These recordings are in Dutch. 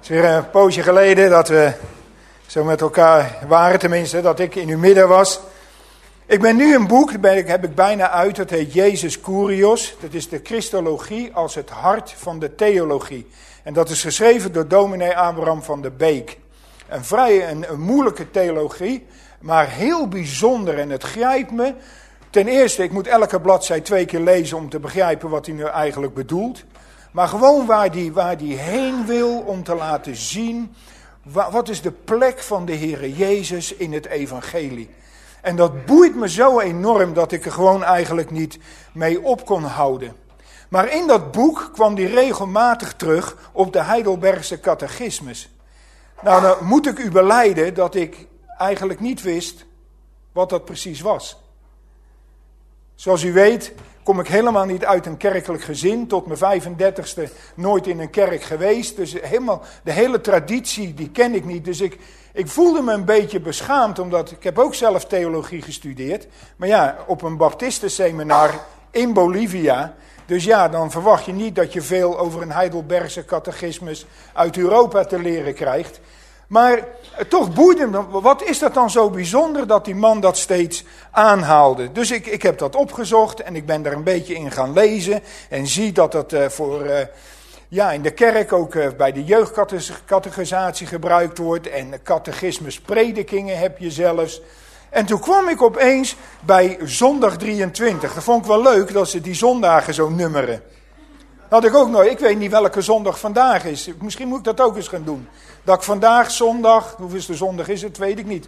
Het is weer een poosje geleden dat we zo met elkaar waren, tenminste, dat ik in uw midden was. Ik ben nu een boek, heb ik bijna uit, dat heet Jezus Kurios. Dat is de Christologie als het hart van de theologie. En dat is geschreven door dominee Abraham van der Beek. Een moeilijke theologie, maar heel bijzonder en het grijpt me. Ten eerste, ik moet elke bladzij 2 keer lezen om te begrijpen wat hij nu eigenlijk bedoelt. Maar gewoon waar die heen wil om te laten zien, wat is de plek van de Heere Jezus in het evangelie. En dat boeit me zo enorm dat ik er gewoon eigenlijk niet mee op kon houden. Maar in dat boek kwam die regelmatig terug op de Heidelbergse catechismus. Nou, dan moet ik u belijden dat ik eigenlijk niet wist wat dat precies was. Zoals u weet kom ik helemaal niet uit een kerkelijk gezin, tot mijn 35ste nooit in een kerk geweest. Dus de hele traditie die ken ik niet. Dus ik voelde me een beetje beschaamd, omdat ik heb ook zelf theologie gestudeerd. Maar ja, op een baptistenseminar in Bolivia. Dus ja, dan verwacht je niet dat je veel over een Heidelbergse catechismus uit Europa te leren krijgt. Maar toch boeide me, wat is dat dan zo bijzonder dat die man dat steeds aanhaalde. Dus ik heb dat opgezocht en ik ben daar een beetje in gaan lezen. En zie dat dat in de kerk ook bij de jeugdcatechisatie gebruikt wordt. En catechismuspredikingen heb je zelfs. En toen kwam ik opeens bij zondag 23. Dat vond ik wel leuk dat ze die zondagen zo nummeren. Dat had ik ook nooit. Ik weet niet welke zondag vandaag is. Misschien moet ik dat ook eens gaan doen. Dat ik vandaag zondag, hoeveelste zondag is het, weet ik niet.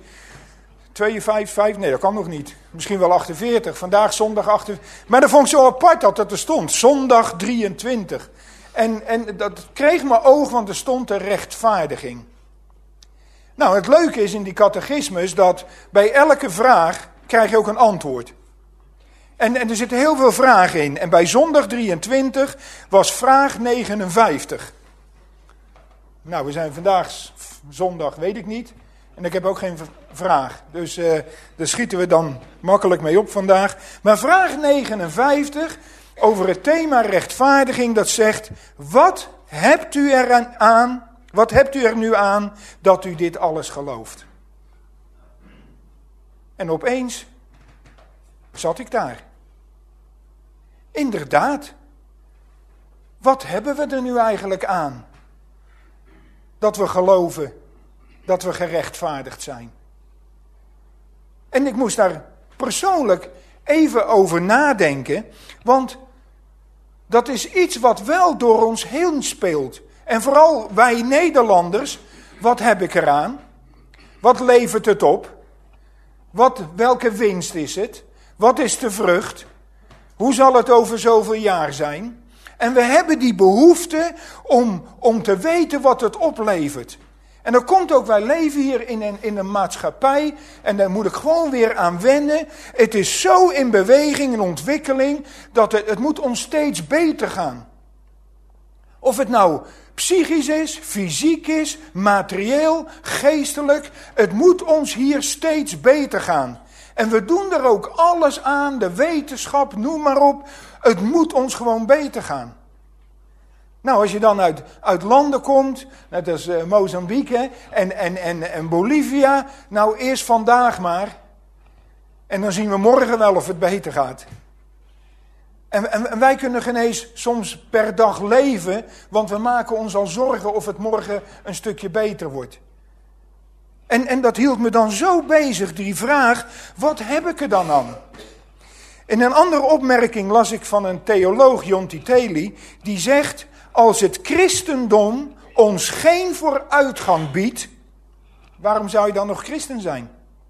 5, nee dat kan nog niet. Misschien wel 48, vandaag zondag 48. Maar dat vond ik zo apart dat het er stond, zondag 23. En dat kreeg mijn oog, want er stond de rechtvaardiging. Nou, het leuke is in die catechismus dat bij elke vraag krijg je ook een antwoord. En er zitten heel veel vragen in. En bij zondag 23 was vraag 59. Nou, we zijn vandaag zondag, weet ik niet. En ik heb ook geen vraag. Dus daar schieten we dan makkelijk mee op vandaag. Maar vraag 59 over het thema rechtvaardiging, dat zegt: wat hebt u er nu aan dat u dit alles gelooft? En opeens zat ik daar. Inderdaad. Wat hebben we er nu eigenlijk aan? Dat we geloven dat we gerechtvaardigd zijn. En ik moest daar persoonlijk even over nadenken, want dat is iets wat wel door ons heen speelt. En vooral wij Nederlanders, wat heb ik eraan? Wat levert het op? Welke winst is het? Wat is de vrucht? Hoe zal het over zoveel jaar zijn? En we hebben die behoefte om te weten wat het oplevert. En dat komt ook, wij leven hier in een maatschappij en daar moet ik gewoon weer aan wennen. Het is zo in beweging en ontwikkeling dat het moet ons steeds beter gaan. Of het nou psychisch is, fysiek is, materieel, geestelijk. Het moet ons hier steeds beter gaan. En we doen er ook alles aan, de wetenschap, noem maar op. Het moet ons gewoon beter gaan. Nou, als je dan uit landen komt, net als Mozambique en Bolivia. Nou, eerst vandaag maar. En dan zien we morgen wel of het beter gaat. En wij kunnen geen eens soms per dag leven, want we maken ons al zorgen of het morgen een stukje beter wordt. En dat hield me dan zo bezig, die vraag, wat heb ik er dan aan? In een andere opmerking las ik van een theoloog, Jonty Teli, die zegt: als het christendom ons geen vooruitgang biedt, waarom zou je dan nog christen zijn?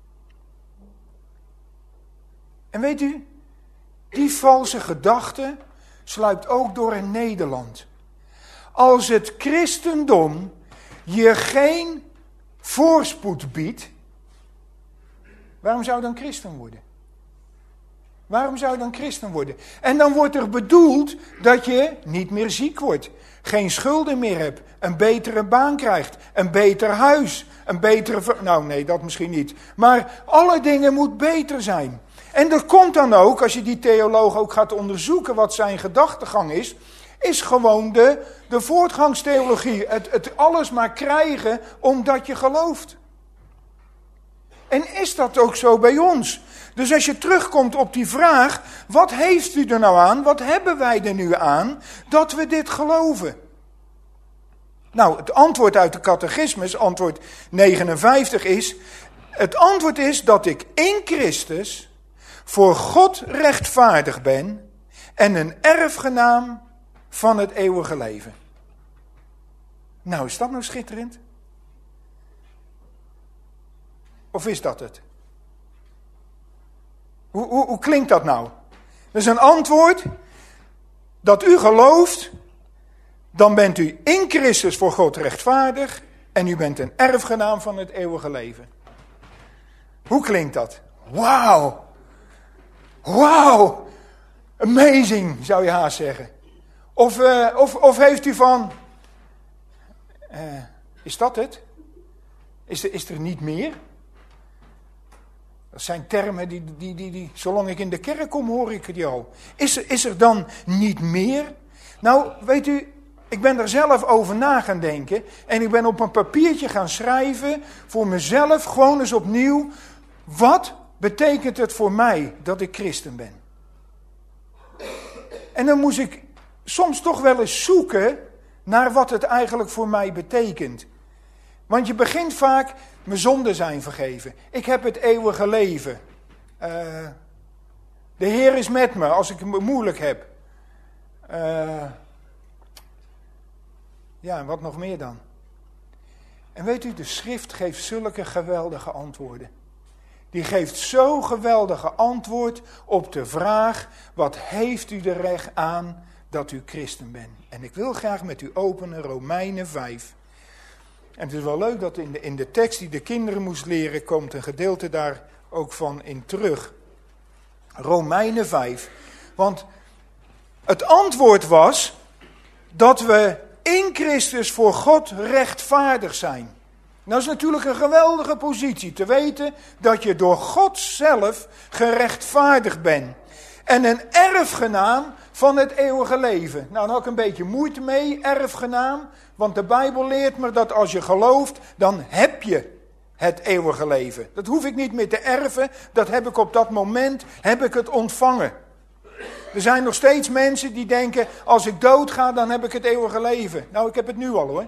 En weet u, die valse gedachte sluipt ook door in Nederland. Als het christendom je geen voorspoed biedt, waarom zou je dan christen worden? Waarom zou je dan christen worden? En dan wordt er bedoeld dat je niet meer ziek wordt, geen schulden meer hebt, een betere baan krijgt, een beter huis, een betere... Nou nee, dat misschien niet. Maar alle dingen moeten beter zijn. En dat komt dan ook, als je die theoloog ook gaat onderzoeken wat zijn gedachtegang is, is gewoon de voortgangstheologie. Het alles maar krijgen omdat je gelooft. En is dat ook zo bij ons? Dus als je terugkomt op die vraag, wat heeft u er nou aan? Wat hebben wij er nu aan dat we dit geloven? Nou, het antwoord uit de catechismus, antwoord 59 is... Het antwoord is dat ik in Christus voor God rechtvaardig ben en een erfgenaam van het eeuwige leven. Nou, is dat nou schitterend? Of is dat het? Hoe klinkt dat nou? Dat is een antwoord dat u gelooft, dan bent u in Christus voor God rechtvaardig en u bent een erfgenaam van het eeuwige leven. Hoe klinkt dat? Wauw! Wauw! Amazing, zou je haast zeggen. Of heeft u van... is dat het? Is er niet meer? Dat zijn termen die zolang ik in de kerk kom, hoor ik die al. Is er dan niet meer? Nou, weet u, ik ben er zelf over na gaan denken. En ik ben op een papiertje gaan schrijven, voor mezelf, gewoon eens opnieuw. Wat betekent het voor mij dat ik christen ben? En dan moest ik soms toch wel eens zoeken naar wat het eigenlijk voor mij betekent. Want je begint vaak, mijn zonden zijn vergeven. Ik heb het eeuwige leven. De Heer is met me als ik het moeilijk heb. Ja, en wat nog meer dan? En weet u, de schrift geeft zulke geweldige antwoorden. Die geeft zo geweldige antwoord op de vraag, wat heeft u er recht aan dat u christen bent? En ik wil graag met u openen Romeinen 5. En het is wel leuk dat in de tekst die de kinderen moest leren, komt een gedeelte daar ook van in terug. Romeinen 5. Want het antwoord was dat we in Christus voor God rechtvaardig zijn. Nou is natuurlijk een geweldige positie te weten dat je door God zelf gerechtvaardigd bent. En een erfgenaam van het eeuwige leven. Nou, daar had ik een beetje moeite mee, erfgenaam. Want de Bijbel leert me dat als je gelooft, dan heb je het eeuwige leven. Dat hoef ik niet meer te erven, dat heb ik op dat moment, heb ik het ontvangen. Er zijn nog steeds mensen die denken, als ik doodga, dan heb ik het eeuwige leven. Nou, ik heb het nu al hoor.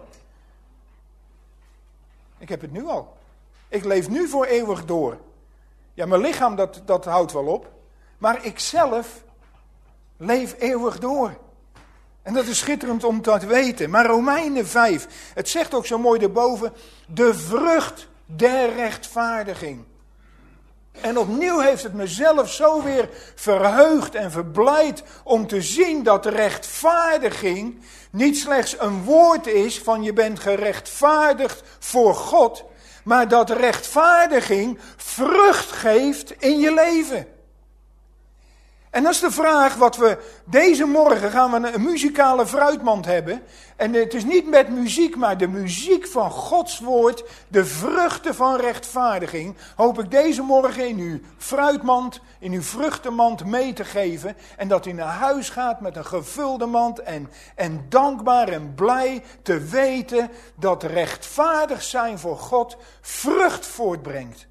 Ik heb het nu al. Ik leef nu voor eeuwig door. Ja, mijn lichaam dat houdt wel op. Maar ik zelf leef eeuwig door. En dat is schitterend om te weten. Maar Romeinen 5, het zegt ook zo mooi erboven, de vrucht der rechtvaardiging. En opnieuw heeft het mezelf zo weer verheugd en verblijd om te zien dat rechtvaardiging niet slechts een woord is van je bent gerechtvaardigd voor God, maar dat rechtvaardiging vrucht geeft in je leven. En dat is de vraag wat we deze morgen gaan we een muzikale fruitmand hebben. En het is niet met muziek, maar de muziek van Gods woord, de vruchten van rechtvaardiging, hoop ik deze morgen in uw fruitmand, in uw vruchtenmand mee te geven. En dat u naar huis gaat met een gevulde mand en dankbaar en blij te weten dat rechtvaardig zijn voor God vrucht voortbrengt.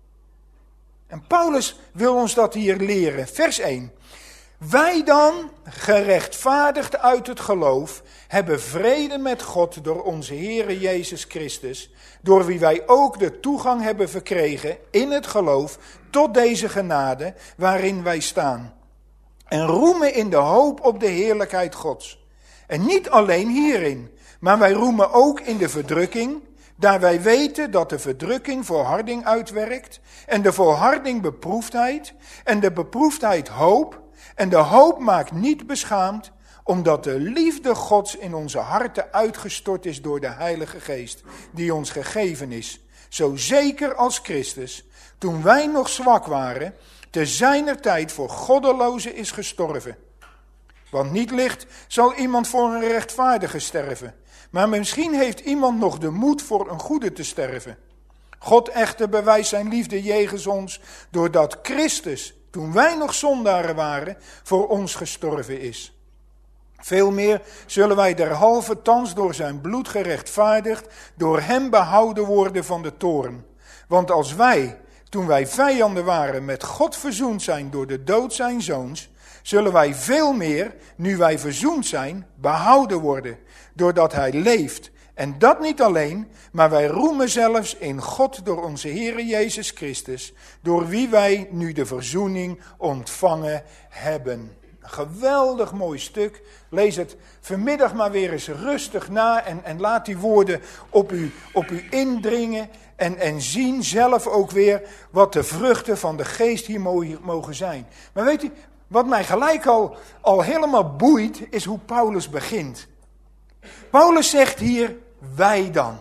En Paulus wil ons dat hier leren. Vers 1. Wij dan, gerechtvaardigd uit het geloof, hebben vrede met God door onze Heere Jezus Christus, door wie wij ook de toegang hebben verkregen in het geloof tot deze genade waarin wij staan. En roemen in de hoop op de heerlijkheid Gods. En niet alleen hierin, maar wij roemen ook in de verdrukking, daar wij weten dat de verdrukking volharding uitwerkt, en de volharding beproefdheid, en de beproefdheid hoop, en de hoop maakt niet beschaamd, omdat de liefde Gods in onze harten uitgestort is door de Heilige Geest, die ons gegeven is. Zo zeker als Christus, toen wij nog zwak waren, te zijner tijd voor goddelozen is gestorven. Want niet licht zal iemand voor een rechtvaardige sterven. Maar misschien heeft iemand nog de moed voor een goede te sterven. God echter bewijst zijn liefde jegens ons, doordat Christus, toen wij nog zondaren waren, voor ons gestorven is. Veel meer zullen wij derhalve thans door zijn bloed gerechtvaardigd, door hem behouden worden van de toorn. Want als wij, toen wij vijanden waren, met God verzoend zijn door de dood zijn zoons, zullen wij veel meer, nu wij verzoend zijn, behouden worden, doordat hij leeft. En dat niet alleen, maar wij roemen zelfs in God door onze Heere Jezus Christus, door wie wij nu de verzoening ontvangen hebben. Een geweldig mooi stuk. Lees het vanmiddag maar weer eens rustig na en laat die woorden op u indringen. En zien zelf ook weer wat de vruchten van de geest hier mogen zijn. Maar weet u, wat mij gelijk al helemaal boeit, is hoe Paulus begint. Paulus zegt hier, wij dan.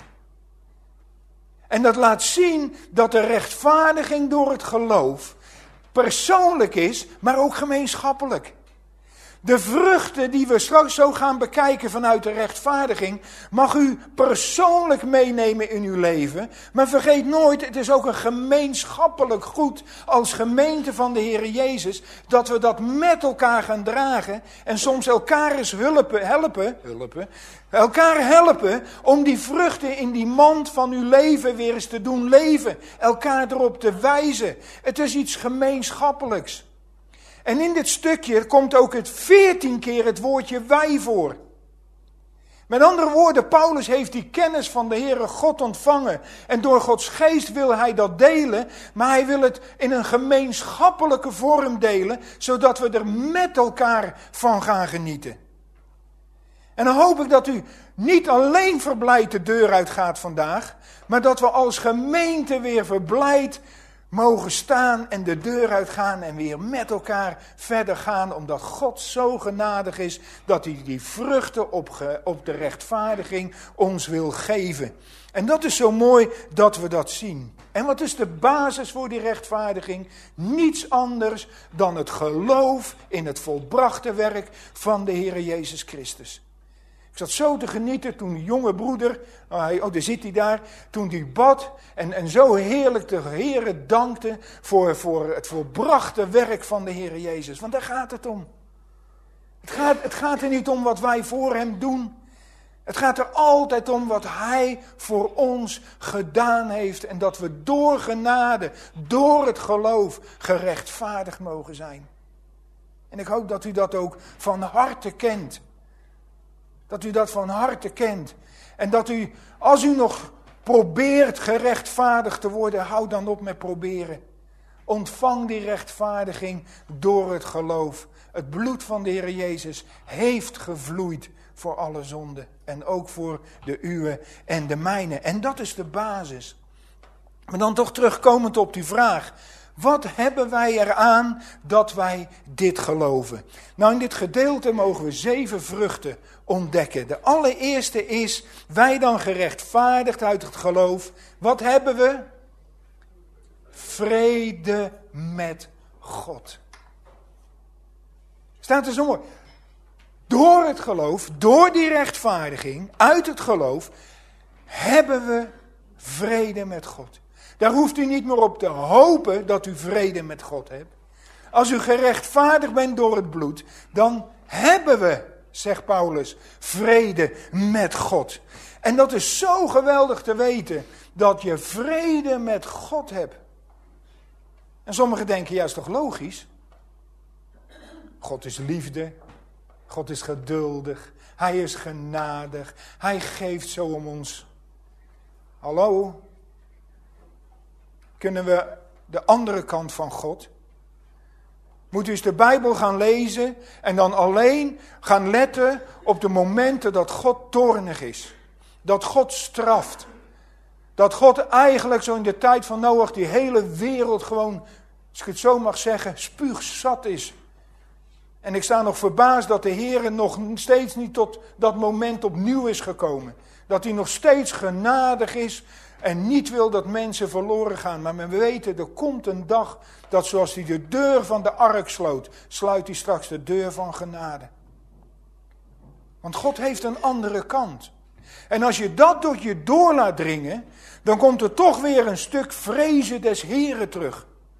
En dat laat zien dat de rechtvaardiging door het geloof persoonlijk is, maar ook gemeenschappelijk. De vruchten die we straks zo gaan bekijken vanuit de rechtvaardiging, mag u persoonlijk meenemen in uw leven. Maar vergeet nooit, het is ook een gemeenschappelijk goed als gemeente van de Heer Jezus, dat we dat met elkaar gaan dragen en soms elkaar eens elkaar helpen om die vruchten in die mand van uw leven weer eens te doen leven. Elkaar erop te wijzen. Het is iets gemeenschappelijks. En in dit stukje komt ook 14 keer het woordje wij voor. Met andere woorden, Paulus heeft die kennis van de Heere God ontvangen. En door Gods geest wil hij dat delen, maar hij wil het in een gemeenschappelijke vorm delen, zodat we er met elkaar van gaan genieten. En dan hoop ik dat u niet alleen verblijd de deur uitgaat vandaag, maar dat we als gemeente weer verblijd mogen staan en de deur uitgaan en weer met elkaar verder gaan, omdat God zo genadig is dat hij die vruchten op de rechtvaardiging ons wil geven. En dat is zo mooi dat we dat zien. En wat is de basis voor die rechtvaardiging? Niets anders dan het geloof in het volbrachte werk van de Heer Jezus Christus. Ik zat zo te genieten toen die jonge broeder, daar zit hij daar, toen die bad en zo heerlijk de Heere dankte voor het volbrachte werk van de Heer Jezus. Want daar gaat het om. Het gaat er niet om wat wij voor hem doen. Het gaat er altijd om wat hij voor ons gedaan heeft en dat we door genade, door het geloof gerechtvaardigd mogen zijn. En ik hoop dat u dat ook van harte kent. Dat u dat van harte kent. En dat u, als u nog probeert gerechtvaardigd te worden, hou dan op met proberen. Ontvang die rechtvaardiging door het geloof. Het bloed van de Heer Jezus heeft gevloeid voor alle zonden. En ook voor de uwe en de mijne. En dat is de basis. Maar dan toch terugkomend op die vraag. Wat hebben wij eraan dat wij dit geloven? Nou, in dit gedeelte mogen we 7 vruchten ontdekken. De allereerste is, wij dan gerechtvaardigd uit het geloof. Wat hebben we? Vrede met God. Staat er zo mooi. Door het geloof, door die rechtvaardiging, uit het geloof, hebben we vrede met God. Daar hoeft u niet meer op te hopen dat u vrede met God hebt. Als u gerechtvaardigd bent door het bloed, dan hebben we, zegt Paulus, vrede met God. En dat is zo geweldig te weten, dat je vrede met God hebt. En sommigen denken, ja, is toch logisch? God is liefde, God is geduldig, hij is genadig, hij geeft zo om ons. Hallo? Kunnen we de andere kant van God? Moet u eens de Bijbel gaan lezen en dan alleen gaan letten op de momenten dat God toornig is. Dat God straft. Dat God eigenlijk zo in de tijd van Noach die hele wereld gewoon, als ik het zo mag zeggen, spuugzat is. En ik sta nog verbaasd dat de Heer nog steeds niet tot dat moment opnieuw is gekomen. Dat hij nog steeds genadig is en niet wil dat mensen verloren gaan. Maar we weten, er komt een dag dat zoals hij de deur van de ark sloot, sluit hij straks de deur van genade. Want God heeft een andere kant. En als je dat tot je door laat dringen, dan komt er toch weer een stuk vrezen des Heren terug.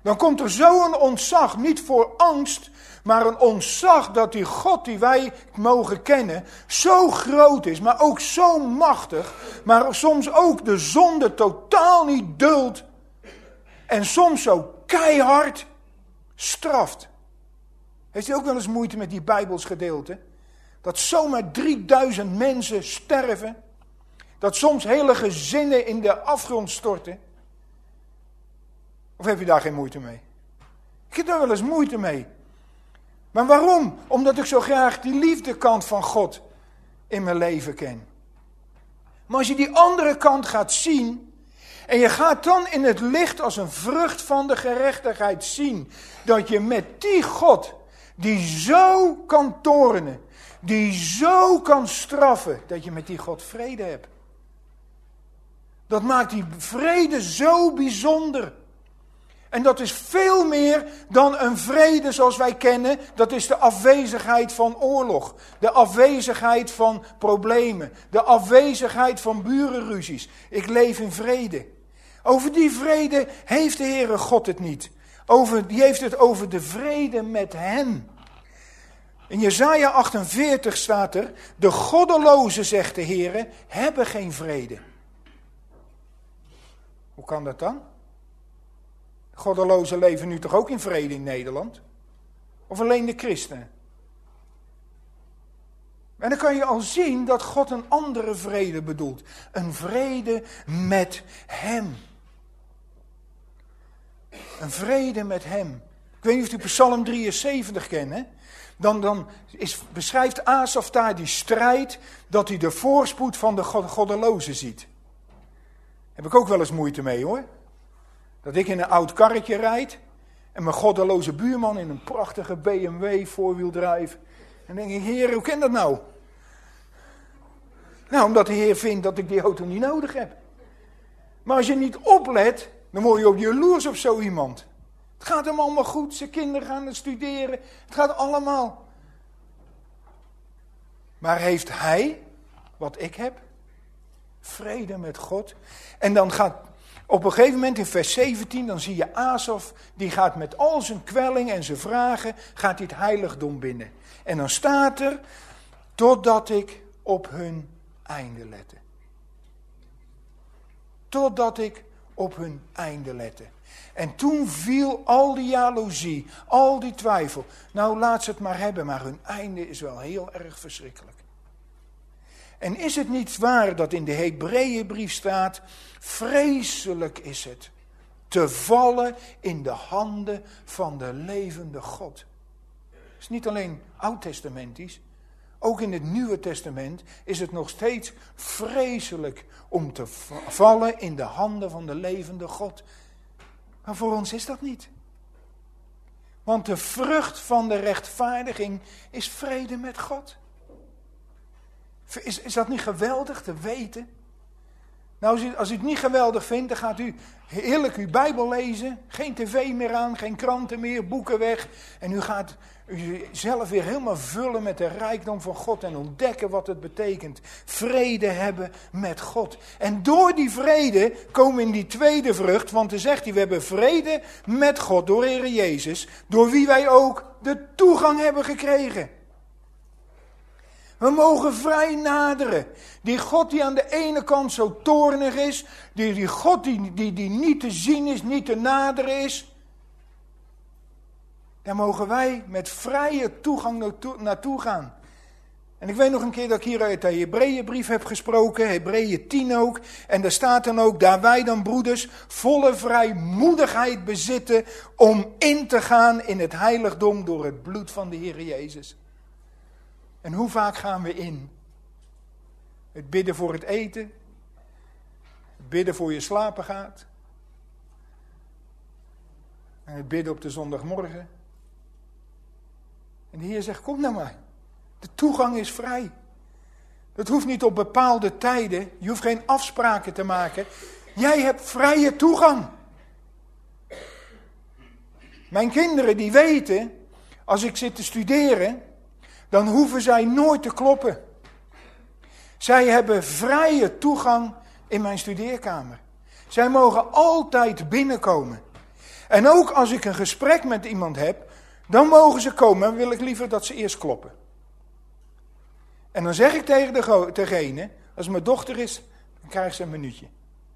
Dan komt er zo'n ontzag, niet voor angst, maar een ontzag dat die God die wij mogen kennen zo groot is, maar ook zo machtig, maar soms ook de zonde totaal niet duldt en soms zo keihard straft. Heeft u ook wel eens moeite met die Bijbelsgedeelte? Dat zomaar 3000 mensen sterven, dat soms hele gezinnen in de afgrond storten. Of heb je daar geen moeite mee? Ik heb daar wel eens moeite mee. Maar waarom? Omdat ik zo graag die liefdekant van God in mijn leven ken. Maar als je die andere kant gaat zien, en je gaat dan in het licht als een vrucht van de gerechtigheid zien, dat je met die God, die zo kan torenen, die zo kan straffen, dat je met die God vrede hebt. Dat maakt die vrede zo bijzonder. En dat is veel meer dan een vrede zoals wij kennen. Dat is de afwezigheid van oorlog. De afwezigheid van problemen. De afwezigheid van burenruzies. Ik leef in vrede. Over die vrede heeft de Heere God het niet. Die heeft het over de vrede met hem. In Jesaja 48 staat er: de goddelozen, zegt de Heere, hebben geen vrede. Hoe kan dat dan? Goddelozen leven nu toch ook in vrede in Nederland? Of alleen de christenen? En dan kan je al zien dat God een andere vrede bedoelt. Een vrede met hem. Een vrede met hem. Ik weet niet of u Psalm 73 kent, hè? Dan beschrijft Asaf daar die strijd, dat hij de voorspoed van de goddelozen ziet. Heb ik ook wel eens moeite mee, hoor. Dat ik in een oud karretje rijd en mijn goddeloze buurman in een prachtige BMW voorwieldrijf. En dan denk ik, Heer, hoe kan dat nou? Nou, omdat de Heer vindt dat ik die auto niet nodig heb. Maar als je niet oplet, dan word je op jaloers op zo iemand. Het gaat hem allemaal goed, zijn kinderen gaan het studeren, het gaat allemaal. Maar heeft hij, wat ik heb, vrede met God? En dan gaat op een gegeven moment in vers 17, dan zie je Asaf, die gaat met al zijn kwelling en zijn vragen, gaat hij het heiligdom binnen. En dan staat er, totdat ik op hun einde lette. Totdat ik op hun einde lette. En toen viel al die jaloezie, al die twijfel. Nou, laat ze het maar hebben, maar hun einde is wel heel erg verschrikkelijk. En is het niet waar dat in de Hebreeënbrief staat, vreselijk is het te vallen in de handen van de levende God. Het is niet alleen oud-testamentisch, ook in het Nieuwe Testament is het nog steeds vreselijk om te vallen in de handen van de levende God. Maar voor ons is dat niet. Want de vrucht van de rechtvaardiging is vrede met God. Is dat niet geweldig te weten? Nou, als u het niet geweldig vindt, dan gaat u heerlijk uw Bijbel lezen. Geen tv meer aan, geen kranten meer, boeken weg. En u gaat uzelf weer helemaal vullen met de rijkdom van God en ontdekken wat het betekent. Vrede hebben met God. En door die vrede komen we in die tweede vrucht, want dan zegt hij, we hebben vrede met God door Heere Jezus, door wie wij ook de toegang hebben gekregen. We mogen vrij naderen. Die God die aan de ene kant zo toornig is. Die God die niet te zien is, niet te naderen is. Daar mogen wij met vrije toegang naartoe gaan. En ik weet nog een keer dat ik hier uit de Hebreeënbrief heb gesproken. Hebreeën 10 ook. En daar staat dan ook, daar wij dan broeders volle vrijmoedigheid bezitten om in te gaan in het heiligdom door het bloed van de Heer Jezus. En hoe vaak gaan we in? Het bidden voor het eten. Het bidden voor je slapen gaat. En het bidden op de zondagmorgen. En de Heer zegt, kom nou maar. De toegang is vrij. Dat hoeft niet op bepaalde tijden. Je hoeft geen afspraken te maken. Jij hebt vrije toegang. Mijn kinderen die weten, als ik zit te studeren, dan hoeven zij nooit te kloppen. Zij hebben vrije toegang in mijn studeerkamer. Zij mogen altijd binnenkomen. En ook als ik een gesprek met iemand heb, dan mogen ze komen. Dan wil ik liever dat ze eerst kloppen. En dan zeg ik tegen degene, als het mijn dochter is, dan krijgt ze een minuutje.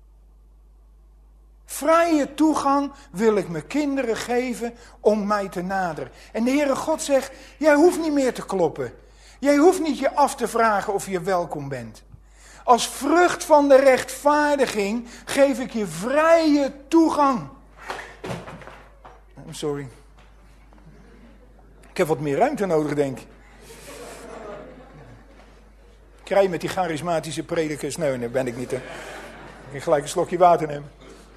Vrije toegang wil ik mijn kinderen geven om mij te naderen. En de Heere God zegt, jij hoeft niet meer te kloppen. Jij hoeft niet je af te vragen of je welkom bent. Als vrucht van de rechtvaardiging geef ik je vrije toegang. Sorry. Ik heb wat meer ruimte nodig, denk ik. Ik krijg met die charismatische predikers. Nee, daar ben ik niet. Hè. Ik kan gelijk een slokje water nemen.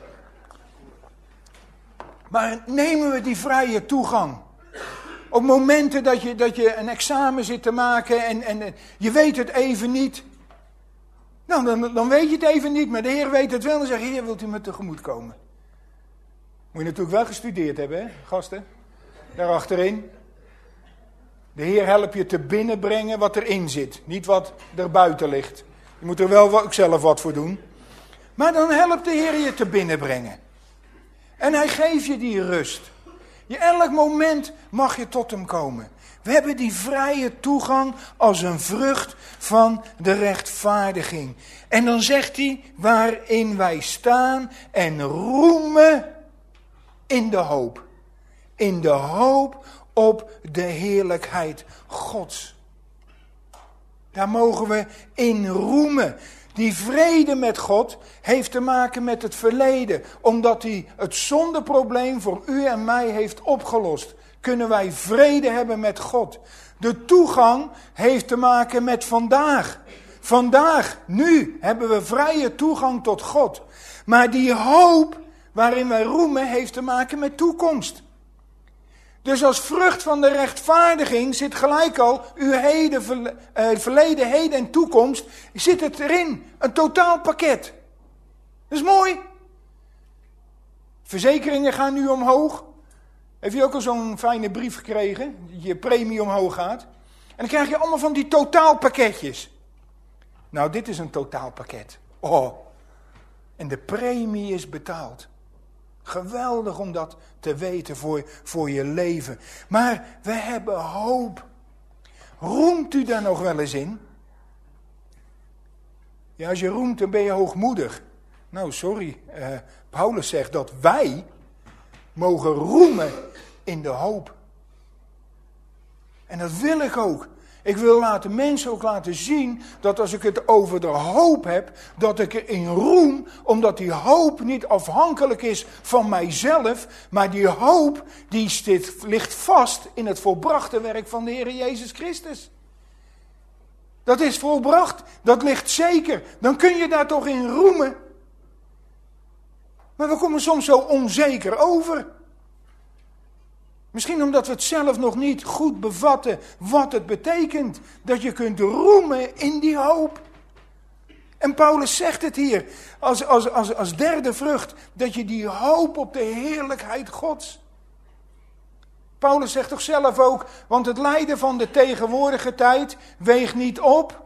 Maar nemen we die vrije toegang. Op momenten dat je een examen zit te maken en je weet het even niet. Nou, dan weet je het even niet, maar de Heer weet het wel. En dan zegt, Heer, wilt u me tegemoet komen? Moet je natuurlijk wel gestudeerd hebben, hè, gasten? Daar achterin. De Heer helpt je te binnenbrengen wat erin zit. Niet wat er buiten ligt. Je moet er wel ook zelf wat voor doen. Maar dan helpt de Heer je te binnenbrengen. En hij geeft je die rust. Elk moment mag je tot hem komen. We hebben die vrije toegang als een vrucht van de rechtvaardiging. En dan zegt hij, waarin wij staan en roemen in de hoop. In de hoop op de heerlijkheid Gods. Daar mogen we in roemen. Die vrede met God heeft te maken met het verleden. Omdat hij het zondeprobleem voor u en mij heeft opgelost. Kunnen wij vrede hebben met God. De toegang heeft te maken met vandaag. Vandaag, nu, hebben we vrije toegang tot God. Maar die hoop waarin wij roemen heeft te maken met toekomst. Dus als vrucht van de rechtvaardiging zit gelijk al uw verleden, heden en toekomst, zit het erin. Een totaalpakket. Dat is mooi. Verzekeringen gaan nu omhoog. Heeft u ook al zo'n fijne brief gekregen, dat je premie omhoog gaat? En dan krijg je allemaal van die totaalpakketjes. Nou, dit is een totaalpakket. Oh, en de premie is betaald. Geweldig om dat te weten voor je leven. Maar we hebben hoop. Roemt u daar nog wel eens in? Ja, als je roemt, dan ben je hoogmoedig. Nou, sorry. Paulus zegt dat wij mogen roemen in de hoop. En dat wil ik ook. Ik wil mensen ook laten zien dat als ik het over de hoop heb, dat ik erin roem, omdat die hoop niet afhankelijk is van mijzelf, maar die hoop ligt vast in het volbrachte werk van de Heer Jezus Christus. Dat is volbracht, dat ligt zeker. Dan kun je daar toch in roemen. Maar we komen soms zo onzeker over. Misschien omdat we het zelf nog niet goed bevatten wat het betekent. Dat je kunt roemen in die hoop. En Paulus zegt het hier als derde vrucht. Dat je die hoop op de heerlijkheid Gods. Paulus zegt toch zelf ook. Want het lijden van de tegenwoordige tijd weegt niet op.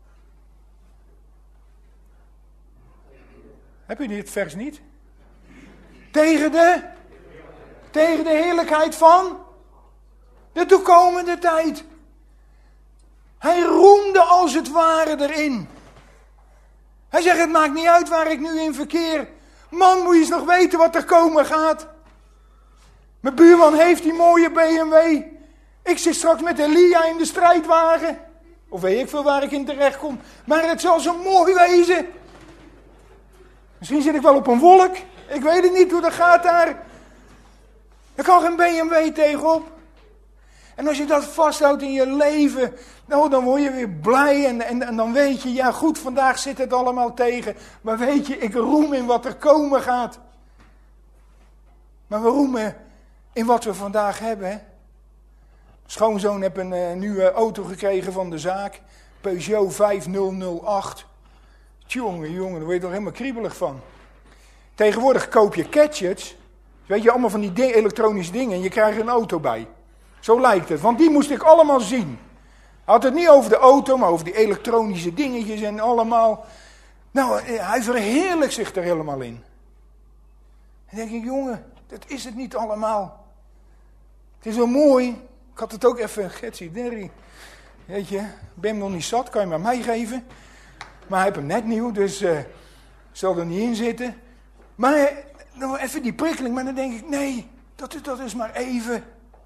Heb je dit vers niet? Tegen de heerlijkheid van de toekomende tijd. Hij roemde als het ware erin. Hij zegt, het maakt niet uit waar ik nu in verkeer. Man, moet je eens nog weten wat er komen gaat. Mijn buurman heeft die mooie BMW. Ik zit straks met Elia in de strijdwagen. Of weet ik veel waar ik in terecht kom. Maar het zal zo mooi wezen. Misschien zit ik wel op een wolk. Ik weet het niet hoe dat gaat daar. Er kan geen BMW tegenop. En als je dat vasthoudt in je leven, nou, dan word je weer blij en dan weet je, ja goed, vandaag zit het allemaal tegen. Maar weet je, ik roem in wat er komen gaat. Maar we roemen in wat we vandaag hebben. Hè? Schoonzoon heeft een nieuwe auto gekregen van de zaak. Peugeot 5008. Jongen, daar word je toch helemaal kriebelig van. Tegenwoordig koop je gadgets. Weet je, allemaal van die elektronische dingen en je krijgt er een auto bij. Zo lijkt het, want die moest ik allemaal zien. Hij had het niet over de auto, maar over die elektronische dingetjes en allemaal. Nou, hij verheerlijkt zich er helemaal in. En dan denk ik, jongen, dat is het niet allemaal. Het is wel mooi. Ik had het ook even, Getsie, Derry. Weet je, ik ben hem nog niet zat, kan je maar mij geven. Maar hij heeft hem net nieuw, dus zal er niet in zitten. Maar nou even die prikkeling, maar dan denk ik, nee, dat is maar even.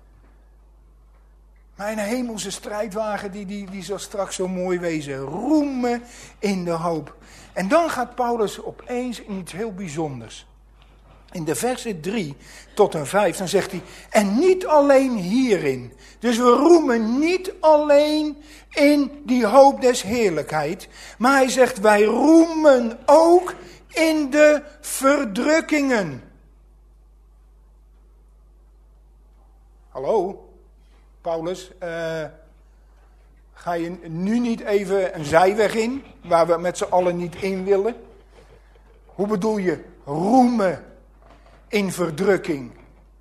Mijn hemelse strijdwagen, die zal straks zo mooi wezen. Roemen in de hoop. En dan gaat Paulus opeens in iets heel bijzonders. In de versen 3 tot en 5, dan zegt hij, en niet alleen hierin. Dus we roemen niet alleen in die hoop des heerlijkheid. Maar hij zegt, wij roemen ook in de verdrukkingen. Hallo, Paulus, ga je nu niet even een zijweg in, waar we met z'n allen niet in willen? Hoe bedoel je roemen in verdrukking?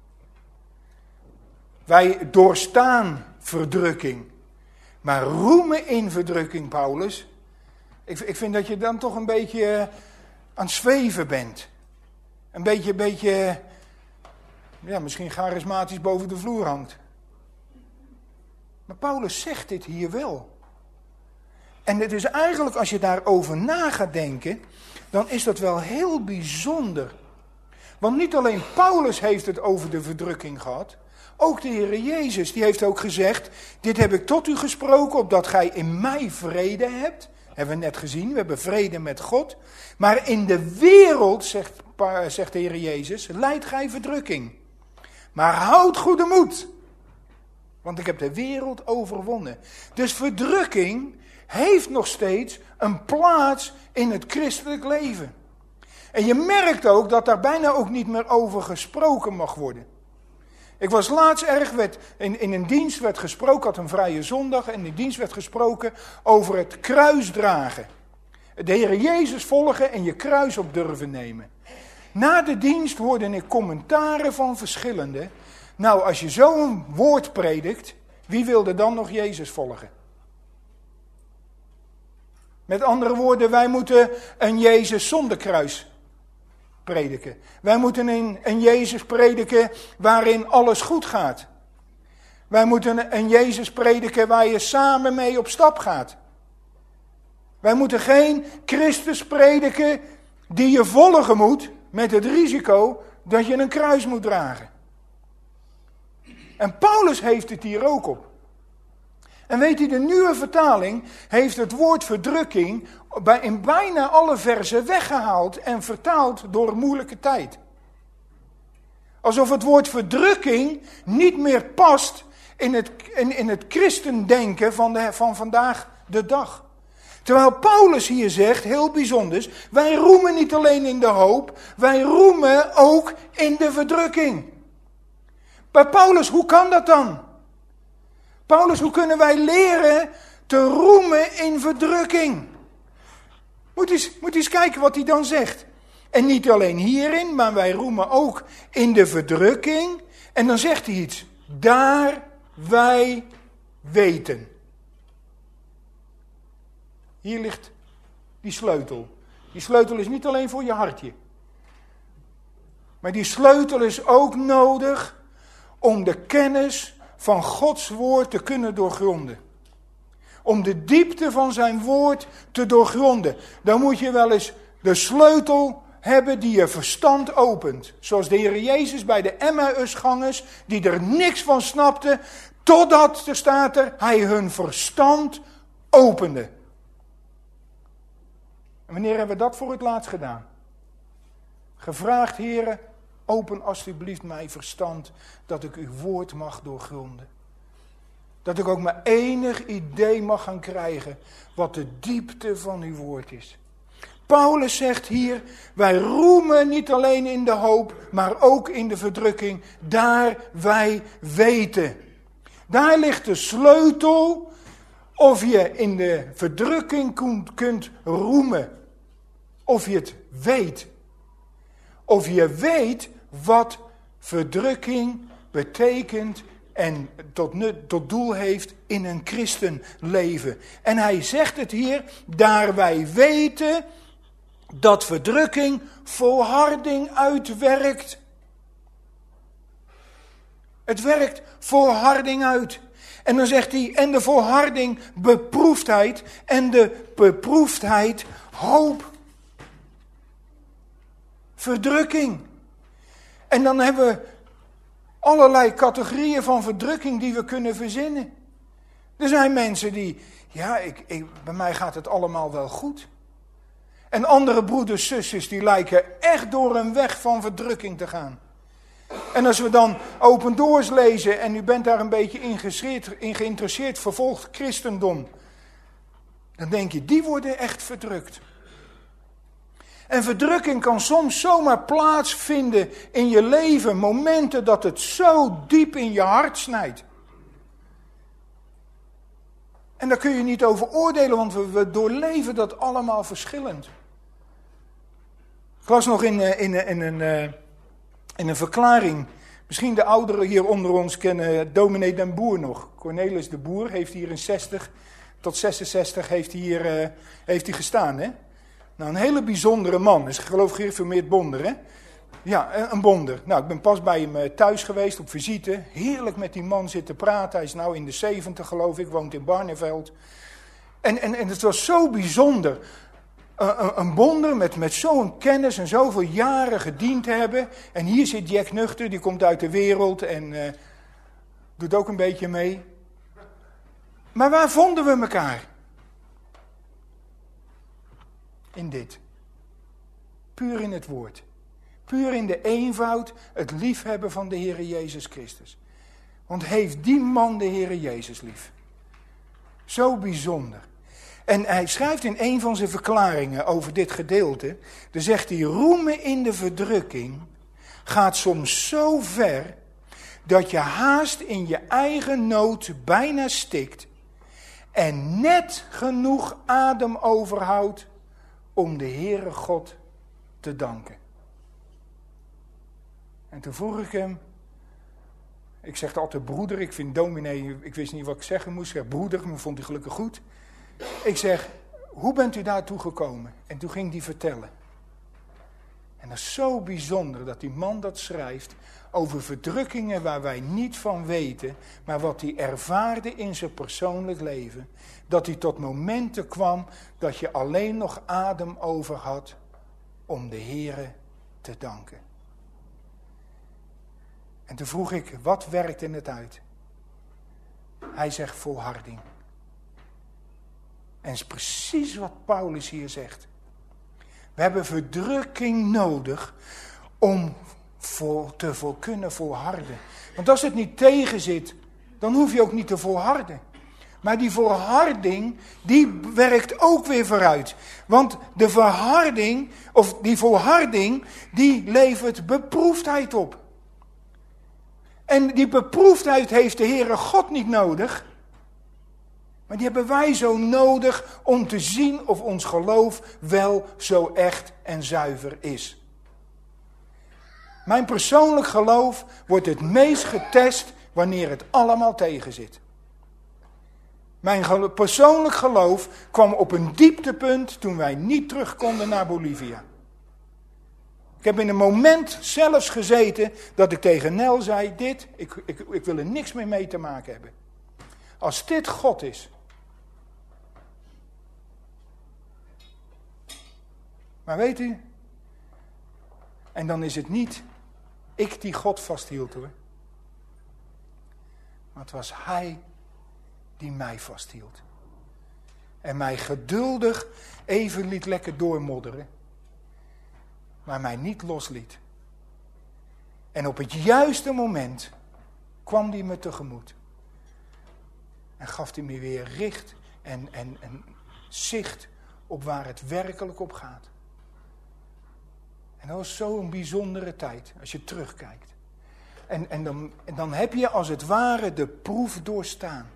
Wij doorstaan verdrukking. Maar roemen in verdrukking, Paulus, ik vind dat je dan toch een beetje aan het zweven bent. Een beetje, ja, misschien charismatisch boven de vloer hangt. Maar Paulus zegt dit hier wel. En het is eigenlijk, als je daarover na gaat denken, dan is dat wel heel bijzonder. Want niet alleen Paulus heeft het over de verdrukking gehad, ook de Heer Jezus, die heeft ook gezegd, dit heb ik tot u gesproken, opdat gij in mij vrede hebt. Hebben we net gezien, we hebben vrede met God. Maar in de wereld, zegt de Heer Jezus, lijdt gij verdrukking. Maar houd goede moed, want ik heb de wereld overwonnen. Dus verdrukking heeft nog steeds een plaats in het christelijk leven. En je merkt ook dat daar bijna ook niet meer over gesproken mag worden. Ik was laatst in een dienst werd gesproken, ik had een vrije zondag, en in die dienst werd gesproken over het kruis dragen. De Heer Jezus volgen en je kruis op durven nemen. Na de dienst hoorde ik commentaren van verschillenden. Nou, als je zo'n woord predikt, wie wilde dan nog Jezus volgen? Met andere woorden, wij moeten een Jezus zonder kruis prediken. Wij moeten een Jezus prediken waarin alles goed gaat. Wij moeten een Jezus prediken waar je samen mee op stap gaat. Wij moeten geen Christus prediken die je volgen moet met het risico dat je een kruis moet dragen. En Paulus heeft het hier ook op. En weet u, de nieuwe vertaling heeft het woord verdrukking in bijna alle versen weggehaald en vertaald door een moeilijke tijd. Alsof het woord verdrukking niet meer past in het christendenken van vandaag de dag. Terwijl Paulus hier zegt, heel bijzonders, wij roemen niet alleen in de hoop, wij roemen ook in de verdrukking. Maar Paulus, hoe kan dat dan? Paulus, hoe kunnen wij leren te roemen in verdrukking? Moet eens kijken wat hij dan zegt. En niet alleen hierin, maar wij roemen ook in de verdrukking. En dan zegt hij iets. Daar wij weten. Hier ligt die sleutel. Die sleutel is niet alleen voor je hartje. Maar die sleutel is ook nodig om de kennis van Gods woord te kunnen doorgronden. Om de diepte van zijn woord te doorgronden. Dan moet je wel eens de sleutel hebben die je verstand opent. Zoals de Heer Jezus bij de Emmausgangers, die er niks van snapten, totdat, er staat er, hij hun verstand opende. En wanneer hebben we dat voor het laatst gedaan? Gevraagd, Heere, open alsjeblieft mijn verstand, dat ik uw woord mag doorgronden. Dat ik ook maar enig idee mag gaan krijgen wat de diepte van uw woord is. Paulus zegt hier, wij roemen niet alleen in de hoop, maar ook in de verdrukking, daar wij weten. Daar ligt de sleutel of je in de verdrukking kunt roemen. Of je het weet. Of je weet wat verdrukking betekent en tot doel heeft in een christenleven. En hij zegt het hier, daar wij weten dat verdrukking volharding uitwerkt. Het werkt volharding uit. En dan zegt hij, en de volharding beproefdheid en de beproefdheid hoop. Verdrukking. En dan hebben we allerlei categorieën van verdrukking die we kunnen verzinnen. Er zijn mensen die, bij mij gaat het allemaal wel goed. En andere broeders, zusters, die lijken echt door een weg van verdrukking te gaan. En als we dan Open Doors lezen en u bent daar een beetje in geïnteresseerd, vervolgd christendom. Dan denk je, die worden echt verdrukt. En verdrukking kan soms zomaar plaatsvinden in je leven. Momenten dat het zo diep in je hart snijdt. En daar kun je niet over oordelen, want we doorleven dat allemaal verschillend. Ik las nog in een verklaring. Misschien de ouderen hier onder ons kennen dominee Den Boer nog. Cornelis de Boer heeft hier in 60 tot 66 heeft hij gestaan, hè? Nou, een hele bijzondere man. Is geloof ik gereformeerd bonder, hè? Ja, een bonder. Nou, ik ben pas bij hem thuis geweest op visite. Heerlijk met die man zitten praten. Hij is nou in de 70, geloof ik. Woont in Barneveld. En het was zo bijzonder. Een bonder met zo'n kennis en zoveel jaren gediend hebben. En hier zit Jack Nuchter, die komt uit de wereld en doet ook een beetje mee. Maar waar vonden we elkaar? In dit. Puur in het woord. Puur in de eenvoud, het liefhebben van de Heere Jezus Christus. Want heeft die man de Heere Jezus lief? Zo bijzonder. En hij schrijft in een van zijn verklaringen over dit gedeelte, dan zegt hij, roemen in de verdrukking gaat soms zo ver dat je haast in je eigen nood bijna stikt en net genoeg adem overhoudt om de Heere God te danken. En toen vroeg ik hem, ik zeg altijd broeder, ik vind dominee, ik wist niet wat ik zeggen moest, ik zeg broeder, maar vond hij gelukkig goed. Ik zeg, hoe bent u daartoe gekomen? En toen ging hij vertellen. En dat is zo bijzonder dat die man dat schrijft over verdrukkingen waar wij niet van weten, maar wat hij ervaarde in zijn persoonlijk leven. Dat hij tot momenten kwam dat je alleen nog adem over had om de Heere te danken. En toen vroeg ik, wat werkte het uit? Hij zegt volharding. En dat is precies wat Paulus hier zegt. We hebben verdrukking nodig om te kunnen volharden. Want als het niet tegenzit, dan hoef je ook niet te volharden. Maar die volharding, die werkt ook weer vooruit. Want de verharding, of die volharding, die levert beproefdheid op. En die beproefdheid heeft de Heere God niet nodig. Maar die hebben wij zo nodig om te zien of ons geloof wel zo echt en zuiver is. Mijn persoonlijk geloof wordt het meest getest wanneer het allemaal tegenzit. Mijn persoonlijk geloof kwam op een dieptepunt toen wij niet terug konden naar Bolivia. Ik heb in een moment zelfs gezeten dat ik tegen Nel zei, ik wil er niks meer mee te maken hebben. Als dit God is. Maar weet u, en dan is het niet ik die God vasthield hoor. Maar het was Hij die mij vasthield. En mij geduldig even liet lekker doormodderen. Maar mij niet losliet. En op het juiste moment kwam hij me tegemoet. En gaf hij me weer richt en zicht op waar het werkelijk op gaat. En dat was zo'n bijzondere tijd, als je terugkijkt. En dan heb je als het ware de proef doorstaan.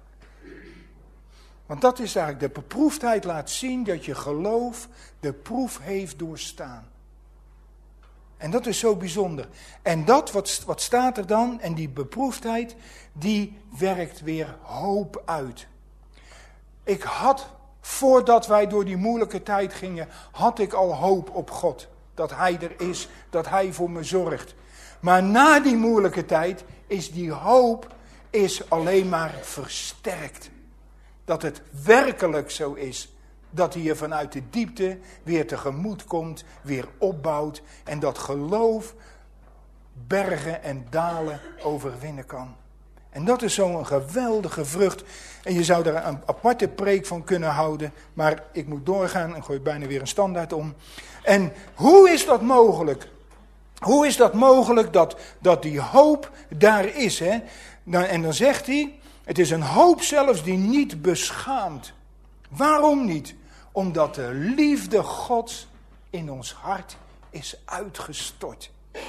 Want dat is eigenlijk, de beproefdheid laat zien dat je geloof de proef heeft doorstaan. En dat is zo bijzonder. En dat, wat staat er dan? En die beproefdheid, die werkt weer hoop uit. Ik had, voordat wij door die moeilijke tijd gingen, had ik al hoop op God. dat hij er is, dat hij voor me zorgt. Maar na die moeilijke tijd is die hoop alleen maar versterkt. Dat het werkelijk zo is. Dat hij je vanuit de diepte weer tegemoet komt, weer opbouwt. En dat geloof bergen en dalen overwinnen kan. En dat is zo'n geweldige vrucht. En je zou daar een aparte preek van kunnen houden. Maar ik moet doorgaan en gooi bijna weer een standaard om. En hoe is dat mogelijk? Hoe is dat mogelijk dat die hoop daar is? Hè? En dan zegt hij, het is een hoop zelfs die niet beschaamt. Waarom niet? Omdat de liefde Gods in ons hart is uitgestort.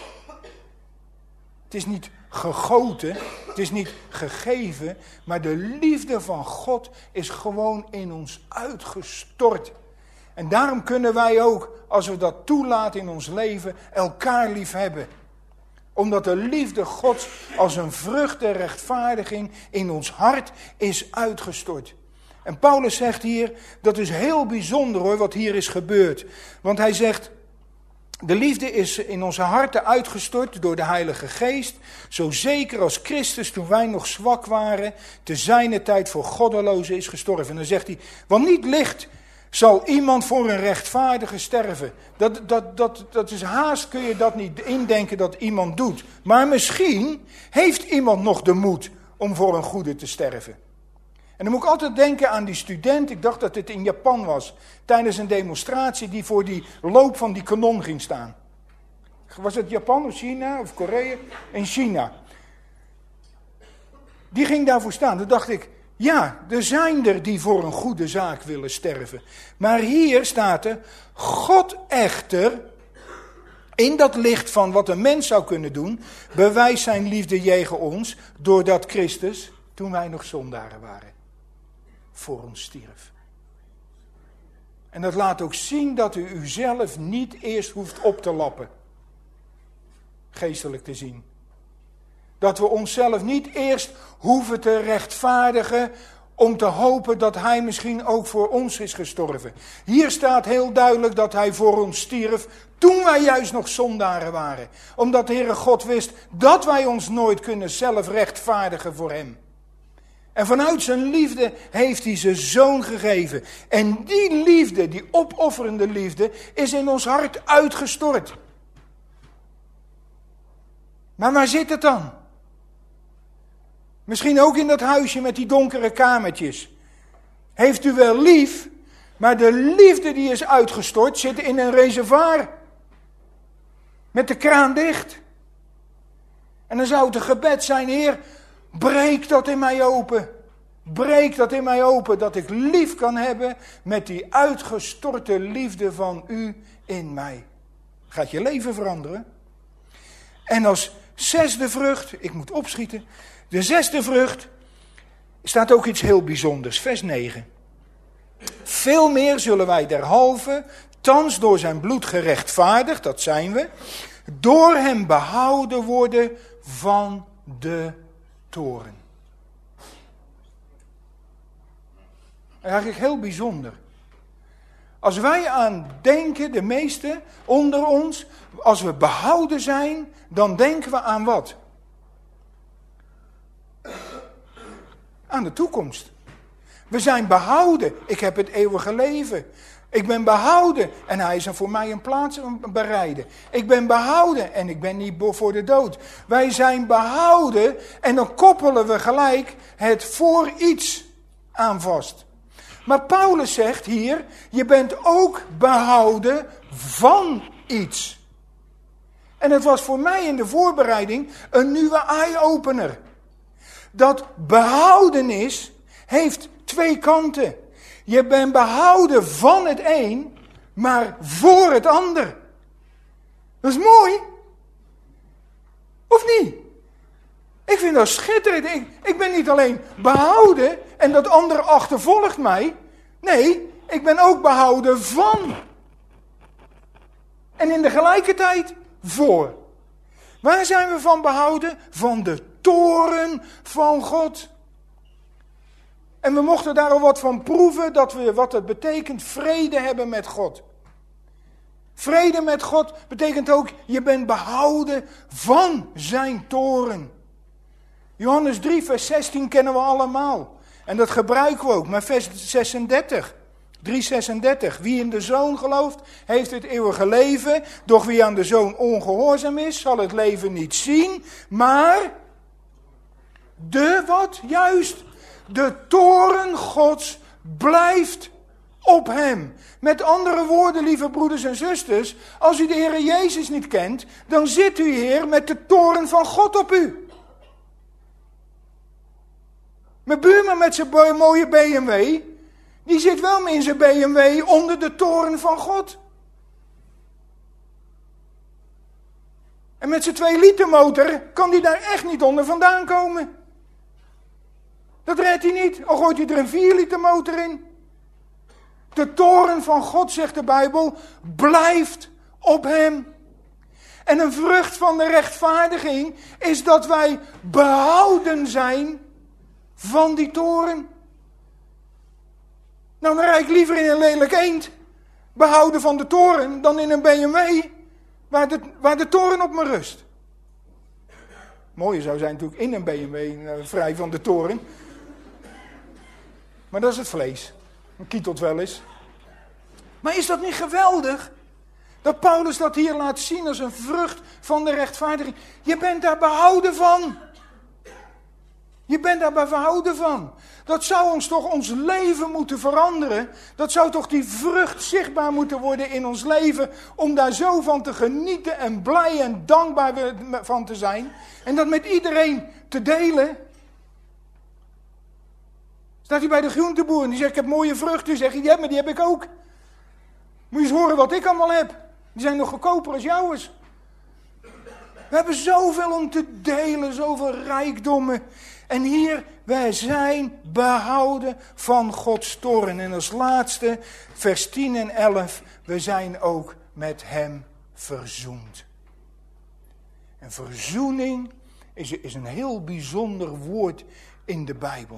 Het is niet gegoten, het is niet gegeven, maar de liefde van God is gewoon in ons uitgestort. En daarom kunnen wij ook, als we dat toelaten in ons leven, elkaar lief hebben. Omdat de liefde Gods als een vrucht der rechtvaardiging in ons hart is uitgestort. En Paulus zegt hier, dat is heel bijzonder hoor, wat hier is gebeurd. Want hij zegt, de liefde is in onze harten uitgestort door de Heilige Geest. Zo zeker als Christus, toen wij nog zwak waren, te zijner tijd voor goddelozen is gestorven. En dan zegt hij, want niet licht zal iemand voor een rechtvaardige sterven. Dat is haast, kun je dat niet indenken dat iemand doet. Maar misschien heeft iemand nog de moed om voor een goede te sterven. En dan moet ik altijd denken aan die student, ik dacht dat het in Japan was, tijdens een demonstratie die voor die loop van die kanon ging staan. Was het Japan of China of Korea? In China. Die ging daarvoor staan. Toen dacht ik, ja, er zijn er die voor een goede zaak willen sterven. Maar hier staat er, God echter, in dat licht van wat een mens zou kunnen doen, bewijst zijn liefde jegens ons, doordat Christus, toen wij nog zondaren waren, voor ons stierf. En dat laat ook zien dat u uzelf niet eerst hoeft op te lappen. Geestelijk te zien. Dat we onszelf niet eerst hoeven te rechtvaardigen om te hopen dat hij misschien ook voor ons is gestorven. Hier staat heel duidelijk dat hij voor ons stierf toen wij juist nog zondaren waren. Omdat de Heere God wist dat wij ons nooit kunnen zelf rechtvaardigen voor hem. En vanuit zijn liefde heeft hij zijn zoon gegeven. En die liefde, die opofferende liefde, is in ons hart uitgestort. Maar waar zit het dan? Misschien ook in dat huisje met die donkere kamertjes. Heeft u wel lief, maar de liefde die is uitgestort zit in een reservoir. Met de kraan dicht. En dan zou het een gebed zijn, Heer, breek dat in mij open. Breek dat in mij open, dat ik lief kan hebben met die uitgestorte liefde van u in mij. Gaat je leven veranderen. En als zesde vrucht, ik moet opschieten. De zesde vrucht staat ook iets heel bijzonders, vers 9. Veel meer zullen wij derhalve, thans door zijn bloed gerechtvaardigd, dat zijn we, door hem behouden worden van de toorn. Eigenlijk heel bijzonder. Als wij aan denken, de meesten onder ons, als we behouden zijn, dan denken we aan wat? Aan de toekomst. We zijn behouden. Ik heb het eeuwige leven. Ik ben behouden en hij is er voor mij een plaats bereiden. Ik ben behouden en ik ben niet voor de dood. Wij zijn behouden en dan koppelen we gelijk het voor iets aan vast. Maar Paulus zegt hier, je bent ook behouden van iets. En het was voor mij in de voorbereiding een nieuwe eye-opener. Dat behoudenis heeft twee kanten. Je bent behouden van het een, maar voor het ander. Dat is mooi. Of niet? Ik vind dat schitterend. Ik ben niet alleen behouden en dat andere achtervolgt mij. Nee, ik ben ook behouden van. En in de gelijkertijd voor. Waar zijn we van behouden? Van de toorn van God. En we mochten daar al wat van proeven, wat het betekent vrede hebben met God. Vrede met God betekent ook, je bent behouden van zijn toren. Johannes 3 vers 16 kennen we allemaal. En dat gebruiken we ook, maar vers 36. 3:36. Wie in de Zoon gelooft, heeft het eeuwige leven. Doch wie aan de Zoon ongehoorzaam is, zal het leven niet zien. Maar wat? Juist. De toren Gods blijft op hem. Met andere woorden, lieve broeders en zusters, als u de Heer Jezus niet kent, dan zit u hier met de toren van God op u. Mijn buurman met zijn mooie BMW, die zit wel in zijn BMW onder de toren van God. En met zijn 2 liter motor kan die daar echt niet onder vandaan komen. Dat redt hij niet, al gooit hij er een 4 liter motor in. De toren van God, zegt de Bijbel, blijft op hem. En een vrucht van de rechtvaardiging is dat wij behouden zijn van die toren. Nou, dan rijd ik liever in een lelijk eend, behouden van de toren, dan in een BMW, waar de toren op me rust. Mooier zou zijn natuurlijk in een BMW, vrij van de toren. Maar dat is het vlees. Dan kietelt wel eens. Maar is dat niet geweldig? Dat Paulus dat hier laat zien als een vrucht van de rechtvaardiging. Je bent daar behouden van. Je bent daar behouden van. Dat zou ons toch ons leven moeten veranderen. Dat zou toch die vrucht zichtbaar moeten worden in ons leven. Om daar zo van te genieten en blij en dankbaar van te zijn. En dat met iedereen te delen. Staat hij bij de groenteboer en die zegt, ik heb mooie vruchten. Zeg je, ja, maar die heb ik ook. Moet je eens horen wat ik allemaal heb. Die zijn nog goedkoper als jouwes. We hebben zoveel om te delen, zoveel rijkdommen. En hier, wij zijn behouden van Gods toren. En als laatste, vers 10 en 11, we zijn ook met hem verzoend. En verzoening is een heel bijzonder woord in de Bijbel.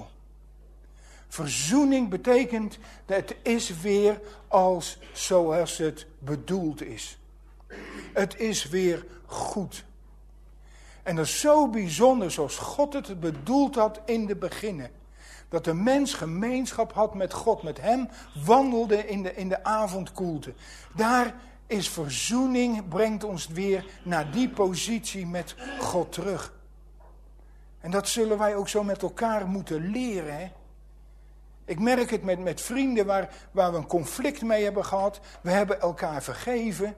Verzoening betekent dat het is weer zoals het bedoeld is. Het is weer goed. En dat is zo bijzonder zoals God het bedoeld had in de beginnen. Dat de mens gemeenschap had met God, met hem wandelde in de avondkoelte. Daar is verzoening, brengt ons weer naar die positie met God terug. En dat zullen wij ook zo met elkaar moeten leren, hè? Ik merk het met vrienden waar we een conflict mee hebben gehad. We hebben elkaar vergeven.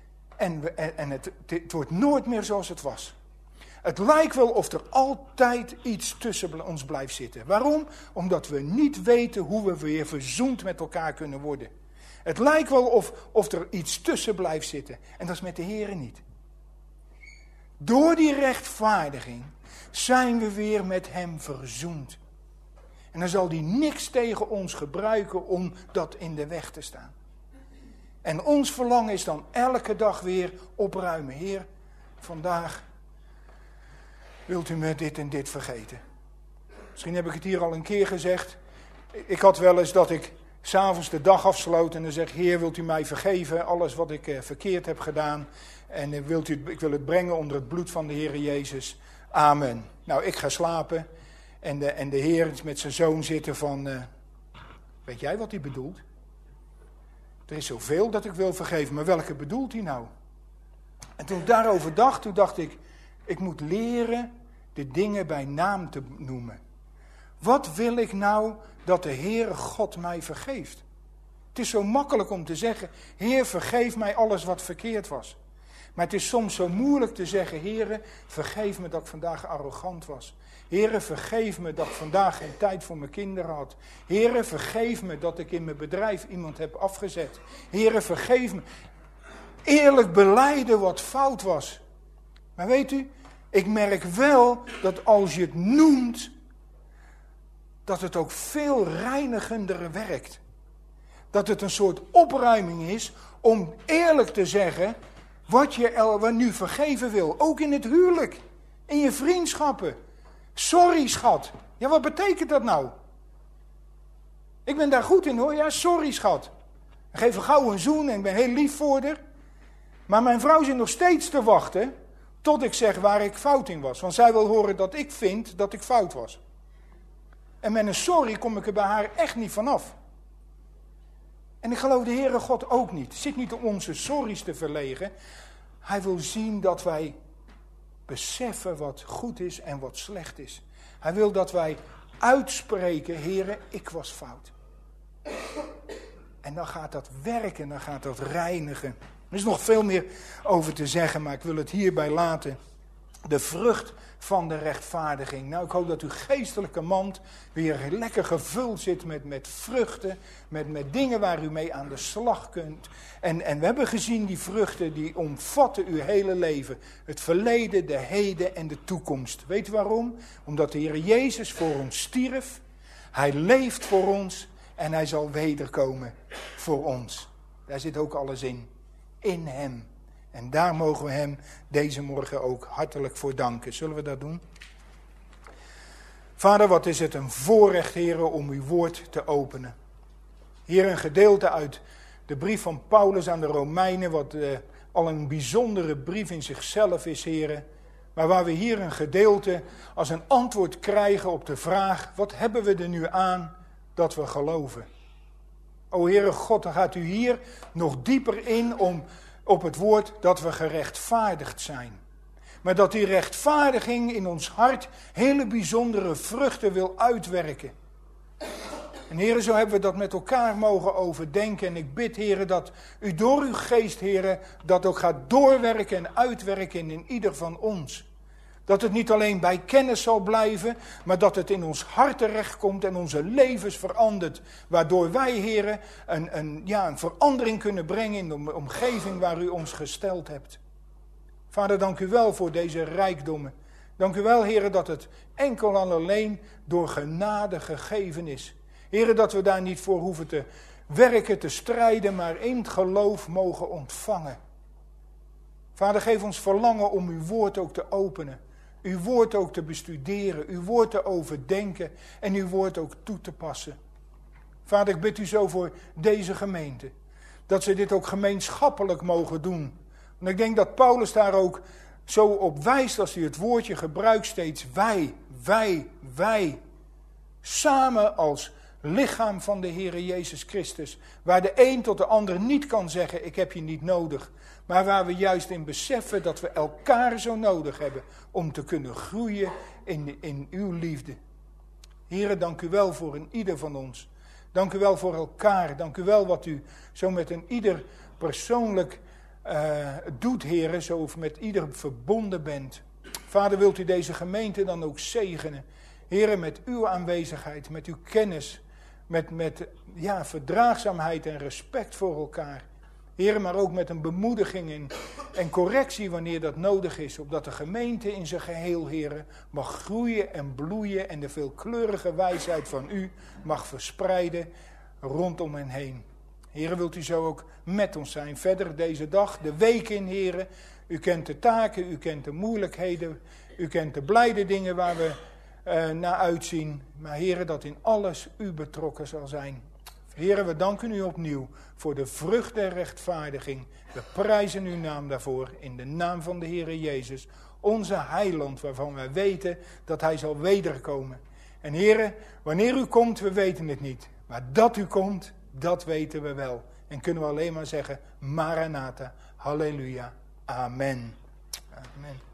En het wordt nooit meer zoals het was. Het lijkt wel of er altijd iets tussen ons blijft zitten. Waarom? Omdat we niet weten hoe we weer verzoend met elkaar kunnen worden. Het lijkt wel of er iets tussen blijft zitten. En dat is met de Heere niet. Door die rechtvaardiging zijn we weer met hem verzoend. En dan zal hij niks tegen ons gebruiken om dat in de weg te staan. En ons verlangen is dan elke dag weer opruimen. Heer, vandaag wilt u me dit en dit vergeten. Misschien heb ik het hier al een keer gezegd. Ik had wel eens dat ik 's avonds de dag afsloot en dan zeg, Heer, wilt u mij vergeven, alles wat ik verkeerd heb gedaan. En ik wil het brengen onder het bloed van de Heer Jezus. Amen. Nou, ik ga slapen. En de Heer is met zijn zoon zitten van, weet jij wat hij bedoelt? Er is zoveel dat ik wil vergeven, maar welke bedoelt hij nou? En toen ik daarover dacht, toen dacht ik moet leren de dingen bij naam te noemen. Wat wil ik nou dat de Heere God mij vergeeft? Het is zo makkelijk om te zeggen, Heer, vergeef mij alles wat verkeerd was. Maar het is soms zo moeilijk te zeggen, Heere, vergeef me dat ik vandaag arrogant was. Heere, vergeef me dat ik vandaag geen tijd voor mijn kinderen had. Heere, vergeef me dat ik in mijn bedrijf iemand heb afgezet. Heere, vergeef me. Eerlijk belijden wat fout was. Maar weet u, ik merk wel dat als je het noemt, dat het ook veel reinigender werkt. Dat het een soort opruiming is om eerlijk te zeggen wat je nu vergeven wil. Ook in het huwelijk, in je vriendschappen. Sorry, schat. Ja, wat betekent dat nou? Ik ben daar goed in, hoor. Ja, sorry, schat. Ik geef haar gauw een zoen en ik ben heel lief voor haar. Maar mijn vrouw zit nog steeds te wachten tot ik zeg waar ik fout in was. Want zij wil horen dat ik vind dat ik fout was. En met een sorry kom ik er bij haar echt niet vanaf. En ik geloof de Heere God ook niet. Het zit niet om onze sorry's te verlegen. Hij wil zien dat wij beseffen wat goed is en wat slecht is. Hij wil dat wij uitspreken, Heere, ik was fout. En dan gaat dat werken, dan gaat dat reinigen. Er is nog veel meer over te zeggen, maar ik wil het hierbij laten. De vrucht van de rechtvaardiging. Nou, ik hoop dat uw geestelijke mand weer lekker gevuld zit met vruchten, met dingen waar u mee aan de slag kunt. En we hebben gezien, die vruchten, die omvatten uw hele leven. Het verleden, de heden en de toekomst. Weet u waarom? Omdat de Heer Jezus voor ons stierf. Hij leeft voor ons en hij zal wederkomen voor ons. Daar zit ook alles in hem. En daar mogen we hem deze morgen ook hartelijk voor danken. Zullen we dat doen? Vader, wat is het een voorrecht, Heer, om uw woord te openen. Hier een gedeelte uit de brief van Paulus aan de Romeinen, wat al een bijzondere brief in zichzelf is, Heer. Maar waar we hier een gedeelte als een antwoord krijgen op de vraag, wat hebben we er nu aan dat we geloven? O Heere God, dan gaat u hier nog dieper in op het woord dat we gerechtvaardigd zijn. Maar dat die rechtvaardiging in ons hart hele bijzondere vruchten wil uitwerken. En Heere, zo hebben we dat met elkaar mogen overdenken. En ik bid, Heere, dat u door uw geest, Heere, dat ook gaat doorwerken en uitwerken in ieder van ons. Dat het niet alleen bij kennis zal blijven, maar dat het in ons hart terechtkomt en onze levens verandert. Waardoor wij, Heere, een verandering kunnen brengen in de omgeving waar u ons gesteld hebt. Vader, dank u wel voor deze rijkdommen. Dank u wel, Heere, dat het enkel en alleen door genade gegeven is. Heere, dat we daar niet voor hoeven te werken, te strijden, maar in het geloof mogen ontvangen. Vader, geef ons verlangen om uw woord ook te openen. Uw woord ook te bestuderen, uw woord te overdenken en uw woord ook toe te passen. Vader, ik bid u zo voor deze gemeente. Dat ze dit ook gemeenschappelijk mogen doen. Want ik denk dat Paulus daar ook zo op wijst als hij het woordje gebruikt steeds. Wij. Samen als lichaam van de Heere Jezus Christus. Waar de een tot de ander niet kan zeggen, ik heb je niet nodig. Maar waar we juist in beseffen dat we elkaar zo nodig hebben om te kunnen groeien in uw liefde. Heere, dank u wel voor een ieder van ons. Dank u wel voor elkaar. Dank u wel wat u zo met een ieder persoonlijk doet, Heere. Zo met ieder verbonden bent. Vader, wilt u deze gemeente dan ook zegenen. Heere, met uw aanwezigheid, met uw kennis, met verdraagzaamheid en respect voor elkaar. Heere, maar ook met een bemoediging en correctie wanneer dat nodig is. Opdat de gemeente in zijn geheel, Heere, mag groeien en bloeien en de veelkleurige wijsheid van u mag verspreiden rondom hen heen. Heere, wilt u zo ook met ons zijn verder deze dag, de week in, Heere. U kent de taken, u kent de moeilijkheden, u kent de blijde dingen waar we naar uitzien. Maar Heere, dat in alles u betrokken zal zijn. Heere, we danken u opnieuw voor de vrucht der rechtvaardiging. We prijzen uw naam daarvoor in de naam van de Heere Jezus. Onze heiland, waarvan wij weten dat hij zal wederkomen. En Heere, wanneer u komt, we weten het niet. Maar dat u komt, dat weten we wel. En kunnen we alleen maar zeggen, Maranatha, halleluja, amen. Amen.